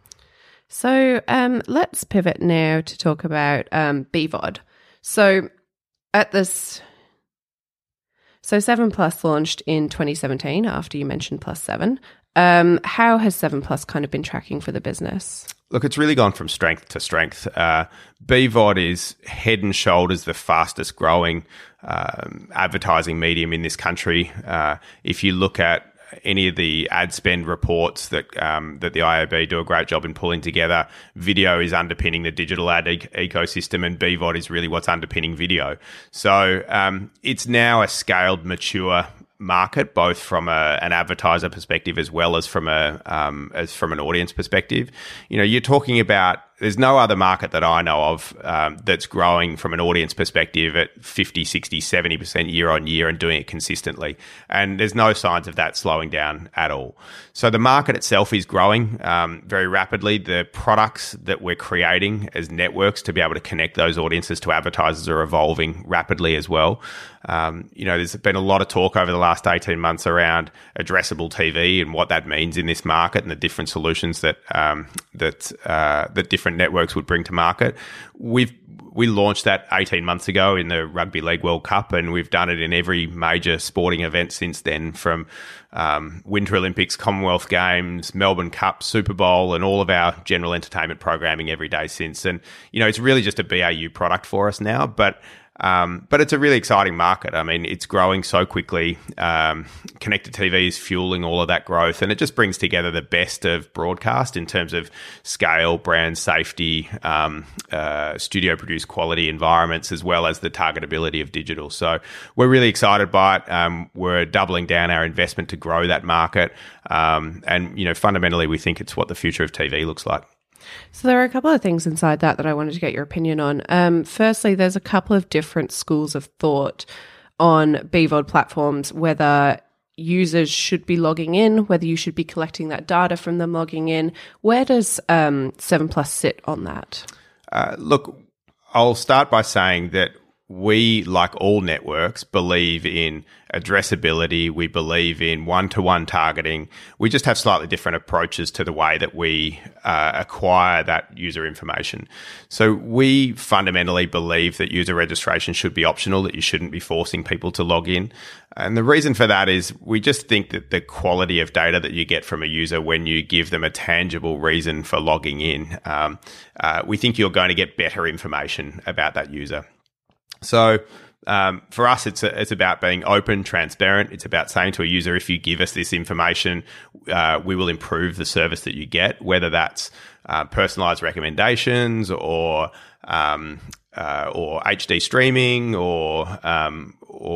So um, let's pivot now to talk about um, B V O D. So at this, so seven Plus launched in twenty seventeen after you mentioned Plus seven. Um, how has seven Plus kind of been tracking for the business? Look, it's really gone from strength to strength. Uh, B V O D is head and shoulders the fastest growing um, advertising medium in this country. Uh, if you look at any of the ad spend reports that um, that the I A B do a great job in pulling together, video is underpinning the digital ad e- ecosystem, and B V O D is really what's underpinning video. So um, it's now a scaled, mature market, both from a, an advertiser perspective as well as from a um, as from an audience perspective. You know, you're talking about, there's no other market that I know of um, that's growing from an audience perspective at fifty, sixty, seventy percent year on year and doing it consistently. And there's no signs of that slowing down at all. So the market itself is growing um, very rapidly. The products that we're creating as networks to be able to connect those audiences to advertisers are evolving rapidly as well. Um, you know, there's been a lot of talk over the last eighteen months around addressable T V and what that means in this market and the different solutions that um, that uh, that different networks would bring to market. We've we launched that eighteen months ago in the Rugby League World Cup, and we've done it in every major sporting event since then, from um, Winter Olympics, Commonwealth Games, Melbourne Cup, Super Bowl, and all of our general entertainment programming every day since. And, you know, it's really just a B A U product for us now, but Um, but it's a really exciting market. I mean, it's growing so quickly. Um, connected T V is fueling all of that growth, and it just brings together the best of broadcast in terms of scale, brand safety, um, uh, studio-produced quality environments, as well as the targetability of digital. So we're really excited by it. Um, we're doubling down our investment to grow that market. Um, and, you know, fundamentally, we think it's what the future of T V looks like. So there are a couple of things inside that that I wanted to get your opinion on. Um, firstly, there's a couple of different schools of thought on B V O D platforms, whether users should be logging in, whether you should be collecting that data from them logging in. Where does um, seven Plus sit on that? Uh, look, I'll start by saying that we, like all networks, believe in addressability. We believe in one-to-one targeting. We just have slightly different approaches to the way that we uh, acquire that user information. So we fundamentally believe that user registration should be optional, that you shouldn't be forcing people to log in. And the reason for that is we just think that the quality of data that you get from a user when you give them a tangible reason for logging in, um, uh, we think you're going to get better information about that user. So um, for us, it's a, it's about being open, transparent. It's about saying to a user, if you give us this information, uh, we will improve the service that you get, whether that's uh, personalized recommendations or um, uh, or H D streaming or um,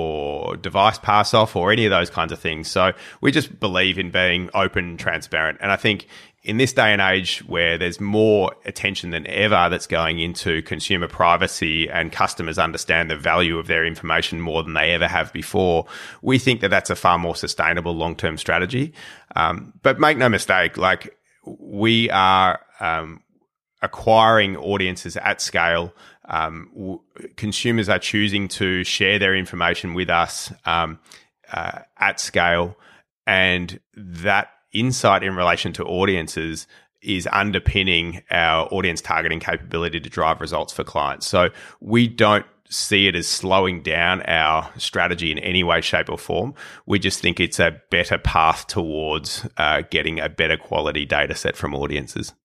or device pass off or any of those kinds of things. So we just believe in being open, transparent, and I think in this day and age where there's more attention than ever that's going into consumer privacy and customers understand the value of their information more than they ever have before, we think that that's a far more sustainable long-term strategy. Um, but make no mistake, like we are um, acquiring audiences at scale. Um, w- consumers are choosing to share their information with us um, uh, at scale, and that insight in relation to audiences is underpinning our audience targeting capability to drive results for clients. So we don't see it as slowing down our strategy in any way, shape or form. We just think it's a better path towards uh, getting a better quality data set from audiences.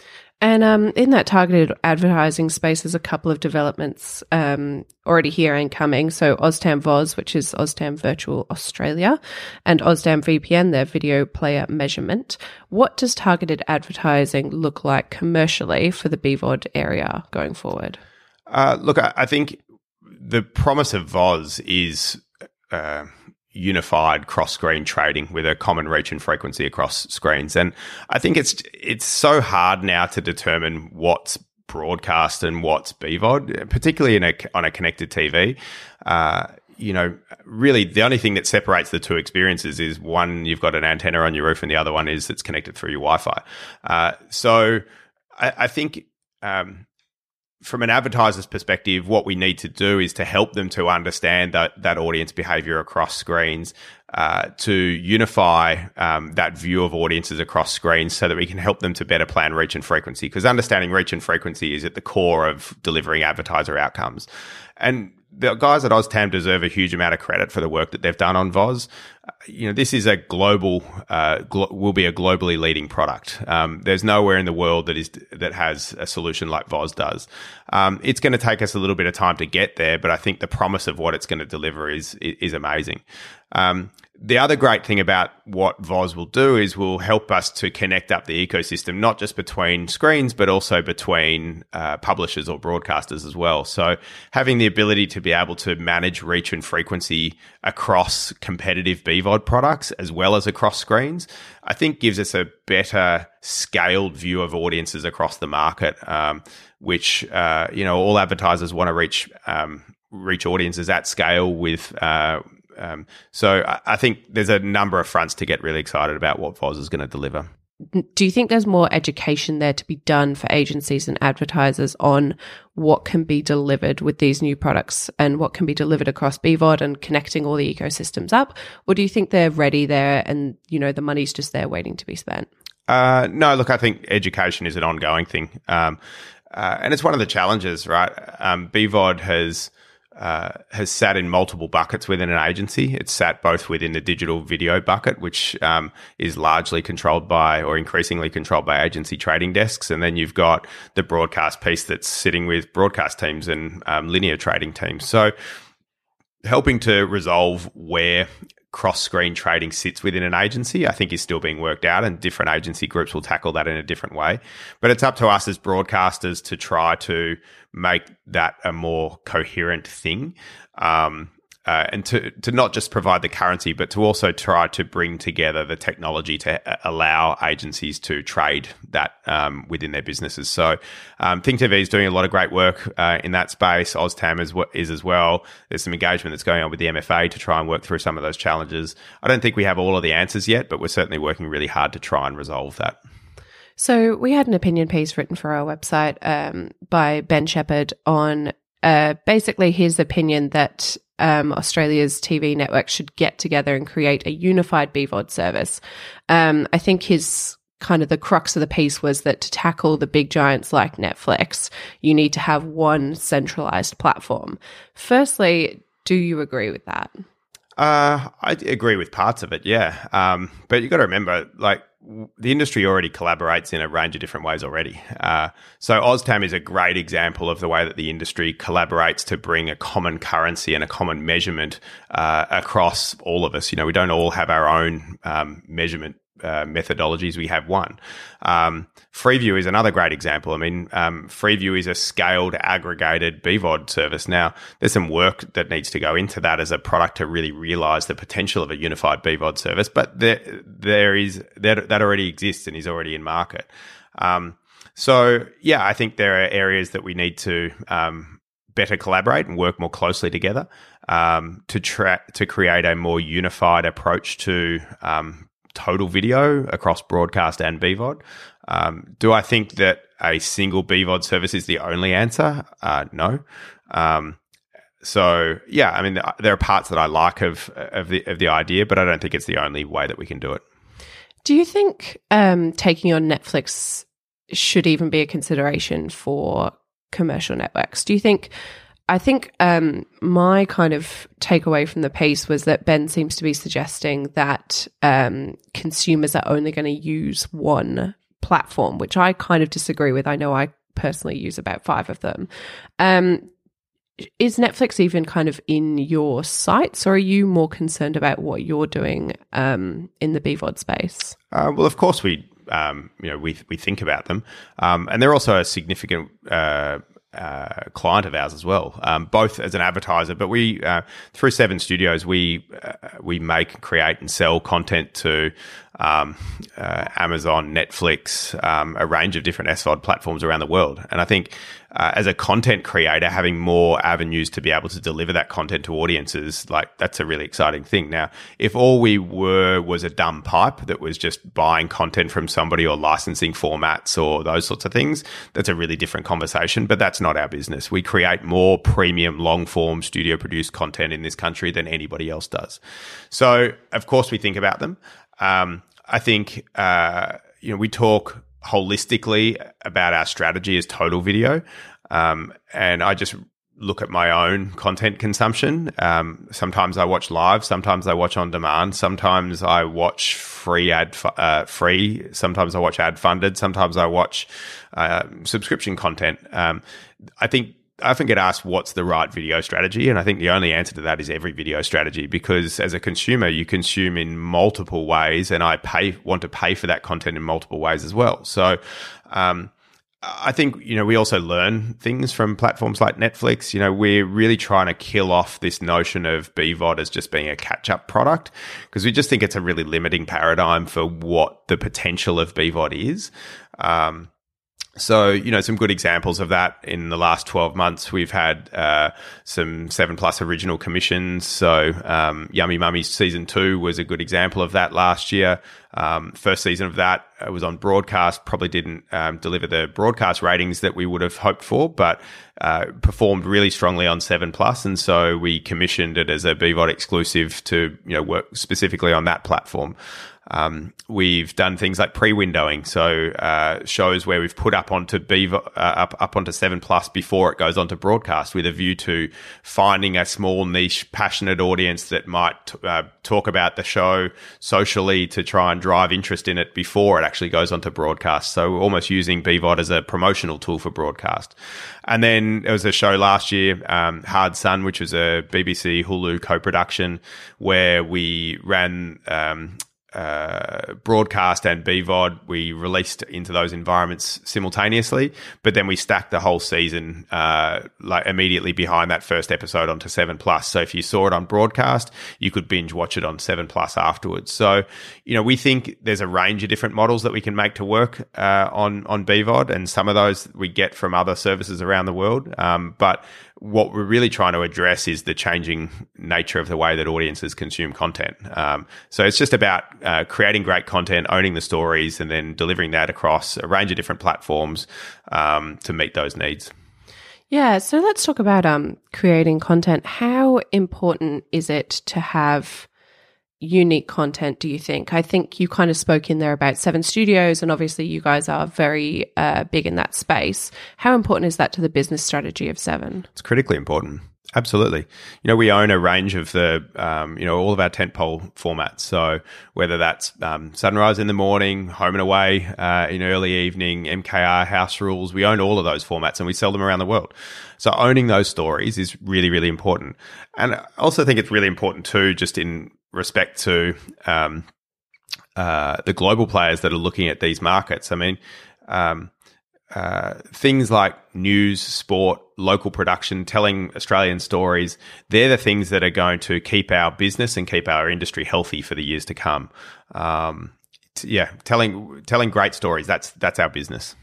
And um, in that targeted advertising space, there's a couple of developments um, already here and coming. So Oztam V O S, which is Oztam Virtual Australia, and Oztam V P N, their video player measurement. What does targeted advertising look like commercially for the B V O D area going forward? Uh, look, I, I think the promise of V O S is uh, unified cross-screen trading with a common reach and frequency across screens. And I think it's it's so hard now to determine what's broadcast and what's B V O D, particularly in a, on a connected T V. Uh, you know, really the only thing that separates the two experiences is one, you've got an antenna on your roof, and the other one is it's connected through your Wi-Fi. Uh, so I, I think um, from an advertiser's perspective, what we need to do is to help them to understand that, that audience behavior across screens, uh, to unify um, that view of audiences across screens so that we can help them to better plan reach and frequency, because understanding reach and frequency is at the core of delivering advertiser outcomes. And the guys at Oztam deserve a huge amount of credit for the work that they've done on V O S. Uh, you know, this is a global, uh, glo- will be a globally leading product. Um, there's nowhere in the world that is that has a solution like V O S does. Um, it's going to take us a little bit of time to get there, but I think the promise of what it's going to deliver is is amazing. Um, the other great thing about what V O S will do is will help us to connect up the ecosystem, not just between screens, but also between uh, publishers or broadcasters as well. So having the ability to be able to manage reach and frequency across competitive B V O D products as well as across screens, I think gives us a better scaled view of audiences across the market, um, which, uh, you know, all advertisers want to reach, um, reach audiences at scale with, uh, Um, so I, I think there's a number of fronts to get really excited about what V O S is going to deliver. Do you think there's more education there to be done for agencies and advertisers on what can be delivered with these new products and what can be delivered across B V O D and connecting all the ecosystems up? Or do you think they're ready there and, you know, the money's just there waiting to be spent? Uh, no, look, I think education is an ongoing thing. Um, uh, and it's one of the challenges, right? Um, B V O D has... Uh, has sat in multiple buckets within an agency. It's sat both within the digital video bucket, which um, is largely controlled by or increasingly controlled by agency trading desks. And then you've got the broadcast piece that's sitting with broadcast teams and um, linear trading teams. So helping to resolve where cross-screen trading sits within an agency, I think is still being worked out, and different agency groups will tackle that in a different way. But it's up to us as broadcasters to try to make that a more coherent thing, um, uh, and to to not just provide the currency, but to also try to bring together the technology to allow agencies to trade that um, within their businesses. So um, Think T V is doing a lot of great work uh, in that space. Oztam is, is as well. There's some engagement that's going on with the M F A to try and work through some of those challenges. I don't think we have all of the answers yet, but we're certainly working really hard to try and resolve that. So we had an opinion piece written for our website um, by Ben Shepherd on uh, basically his opinion that um, Australia's T V networks should get together and create a unified B V O D service. Um, I think his kind of the crux of the piece was that to tackle the big giants like Netflix, you need to have one centralized platform. Firstly, do you agree with that? Uh, I agree with parts of it, yeah. Um, but you got to remember, like, w- the industry already collaborates in a range of different ways already. Uh, so OzTam is a great example of the way that the industry collaborates to bring a common currency and a common measurement uh, across all of us. You know, we don't all have our own um, measurement Uh, methodologies. We have one. Um, Freeview is another great example. I mean, um, Freeview is a scaled, aggregated B V O D service. Now, there's some work that needs to go into that as a product to really realize the potential of a unified B V O D service, but there, there is, that, that already exists and is already in market. Um, so, yeah, I think there are areas that we need to um, better collaborate and work more closely together um, to, tra- to create a more unified approach to um, total video across broadcast and B V O D. Um, do I think that a single B V O D service is the only answer? Uh, no. Um, so yeah, I mean, there are parts that I like of of the of the idea, but I don't think it's the only way that we can do it. Do you think um, taking on Netflix should even be a consideration for commercial networks? Do you think? I think um, my kind of takeaway from the piece was that Ben seems to be suggesting that um, consumers are only going to use one platform, which I kind of disagree with. I know I personally use about five of them. Um, is Netflix even kind of in your sights, or are you more concerned about what you're doing um, in the B V O D space? Uh, well, of course we, um, you know, we we think about them, um, and they're also a significant Uh, Uh, client of ours as well, um, both as an advertiser, but we uh, through Seven Studios we uh, we make, create, and sell content to um, uh, Amazon, Netflix, um, a range of different S V O D platforms around the world. And I think uh, as a content creator, having more avenues to be able to deliver that content to audiences, like that's a really exciting thing. Now, if all we were was a dumb pipe that was just buying content from somebody or licensing formats or those sorts of things, that's a really different conversation. But that's not our business. We create more premium, long-form, studio-produced content in this country than anybody else does. So, of course, we think about them. Um, I think, uh, you know, we talk holistically about our strategy as total video. Um, and I just look at my own content consumption. Um, sometimes I watch live, sometimes I watch on demand, sometimes I watch free ad, uh, free, sometimes I watch ad funded, sometimes I watch uh, subscription content. Um, I think I often get asked what's the right video strategy, and I think the only answer to that is every video strategy, because as a consumer, you consume in multiple ways, and I pay want to pay for that content in multiple ways as well. So, um, I think, you know, we also learn things from platforms like Netflix. You know, we're really trying to kill off this notion of B V O D as just being a catch-up product, because we just think it's a really limiting paradigm for what the potential of B V O D is. Um, So, you know, some good examples of that in the last twelve months, we've had uh, some seven plus original commissions. So um, Yummy Mummies season two was a good example of that last year. Um, first season of that was on broadcast, probably didn't um, deliver the broadcast ratings that we would have hoped for, but uh, performed really strongly on seven plus. And so we commissioned it as a B V O D exclusive to, you know, work specifically on that platform. Um, we've done things like pre-windowing, so uh, shows where we've put up onto B V O, uh, up up onto seven plus before it goes onto broadcast, with a view to finding a small niche, passionate audience that might uh, talk about the show socially to try and drive interest in it before it actually goes onto broadcast. So we're almost using B V O D as a promotional tool for broadcast. And then there was a show last year, um, Hard Sun, which was a B B C Hulu co-production, where we ran Um, Uh, broadcast and B V O D. We released into those environments simultaneously, but then we stacked the whole season uh, like immediately behind that first episode onto seven plus. So if you saw it on broadcast, you could binge watch it on seven plus afterwards. So, you know, we think there's a range of different models that we can make to work uh, on on B V O D, and some of those we get from other services around the world. Um, but what we're really trying to address is the changing nature of the way that audiences consume content. Um, so it's just about uh, creating great content, owning the stories, and then delivering that across a range of different platforms um, to meet those needs. Yeah, so let's talk about um creating content. How important is it to have unique content, do you think? I think you kind of spoke in there about Seven Studios, and obviously you guys are very uh, big in that space. How important is that to the business strategy of Seven? It's critically important. Absolutely. You know, we own a range of the, um, you know, all of our tentpole formats. So whether that's um, Sunrise in the morning, Home and Away uh, in early evening, M K R, House Rules, we own all of those formats and we sell them around the world. So owning those stories is really, really important. And I also think it's really important too, just in respect to um, uh, the global players that are looking at these markets. I mean, um, Uh, things like news, sport, local production, telling Australian stories, they're the things that are going to keep our business and keep our industry healthy for the years to come. Um, t- yeah, telling telling great stories, that's that's our business.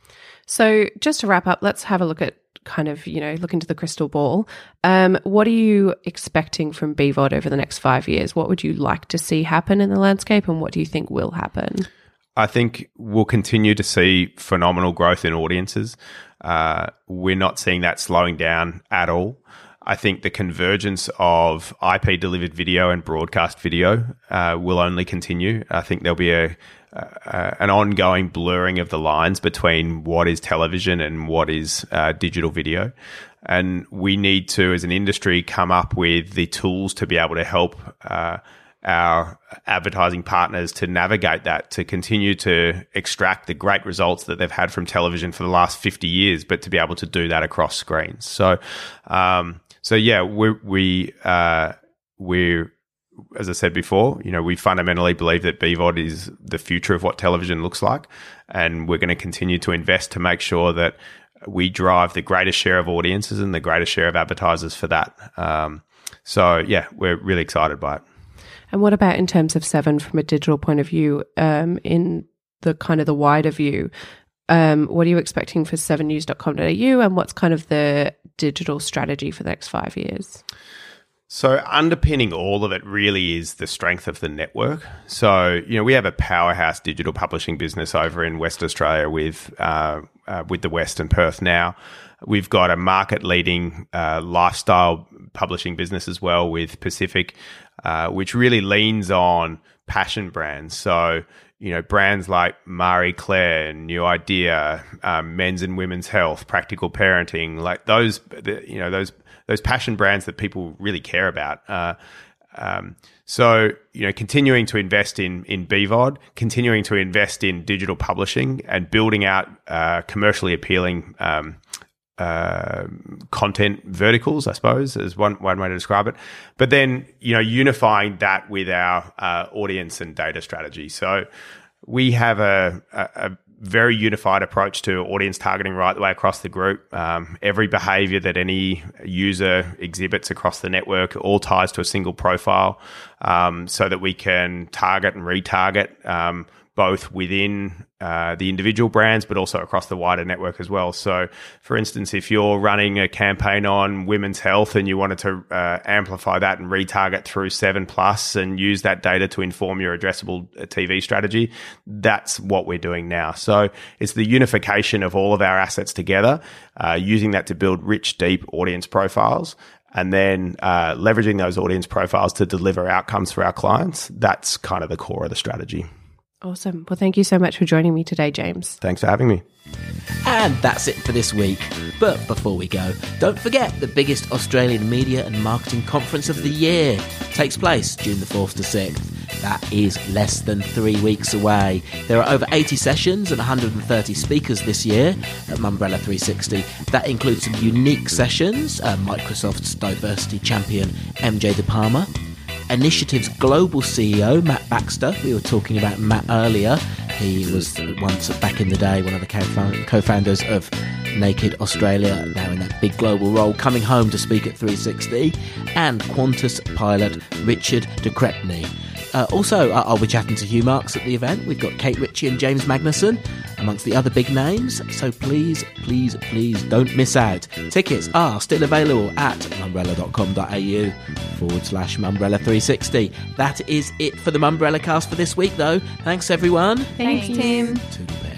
So just to wrap up, let's have a look at kind of, you know, look into the crystal ball. Um, what are you expecting from B V O D over the next five years? What would you like to see happen in the landscape, and what do you think will happen? I think we'll continue to see phenomenal growth in audiences. Uh, we're not seeing that slowing down at all. I think the convergence of I P-delivered video and broadcast video uh, will only continue. I think there'll be a, a an ongoing blurring of the lines between what is television and what is uh, digital video. And we need to, as an industry, come up with the tools to be able to help uh, our advertising partners to navigate that, to continue to extract the great results that they've had from television for the last fifty years, but to be able to do that across screens. So, um, so yeah, we we uh, we're, as I said before, you know, we fundamentally believe that B V O D is the future of what television looks like, and we're going to continue to invest to make sure that we drive the greatest share of audiences and the greatest share of advertisers for that. Um, so yeah, we're really excited by it. And what about in terms of Seven from a digital point of view, um, in the kind of the wider view? Um, what are you expecting for seven news dot com dot a u, and what's kind of the digital strategy for the next five years? So underpinning all of it really is the strength of the network. So, you know, we have a powerhouse digital publishing business over in West Australia with uh, uh, with the West and Perth now. We've got a market-leading uh, lifestyle publishing business as well with Pacific, uh, which really leans on passion brands. So, you know, brands like Marie Claire, New Idea, um, Men's and Women's Health, Practical Parenting, like those, the, you know, those those passion brands that people really care about. Uh, um, so, you know, continuing to invest in in B V O D, continuing to invest in digital publishing, and building out uh, commercially appealing um Uh, content verticals, I suppose, is one one way to describe it. But then, you know, unifying that with our uh, audience and data strategy. So we have a, a, a very unified approach to audience targeting right the way across the group. Um, every behavior that any user exhibits across the network all ties to a single profile, um, so that we can target and retarget um, both within uh, the individual brands, but also across the wider network as well. So, for instance, if you're running a campaign on women's health and you wanted to uh, amplify that and retarget through Seven Plus and use that data to inform your addressable T V strategy, that's what we're doing now. So it's the unification of all of our assets together, uh, using that to build rich, deep audience profiles, and then uh, leveraging those audience profiles to deliver outcomes for our clients. That's kind of the core of the strategy. Awesome. Well, thank you so much for joining me today, James. Thanks for having me. And that's it for this week. But before we go, don't forget the biggest Australian media and marketing conference of the year takes place June the fourth to sixth. That is less than three weeks away. There are over eighty sessions and one hundred thirty speakers this year at Mumbrella three sixty. That includes some unique sessions, uh, Microsoft's diversity champion M J De Palma, Initiative's global C E O, Matt Baxter. We were talking about Matt earlier. He was once, back in the day, one of the co-founders of Naked Australia, now in that big global role, coming home to speak at three sixty. And Qantas pilot Richard de Crespigny. Uh, also, uh, I'll be chatting to Hugh Marks at the event. We've got Kate Ritchie and James Magnuson, amongst the other big names. So please, please, please don't miss out. Tickets are still available at mumbrella.com.au forward slash Mumbrella 360. That is it for the Mumbrella cast for this week, though. Thanks, everyone. Thanks, Tim. Toodle bear.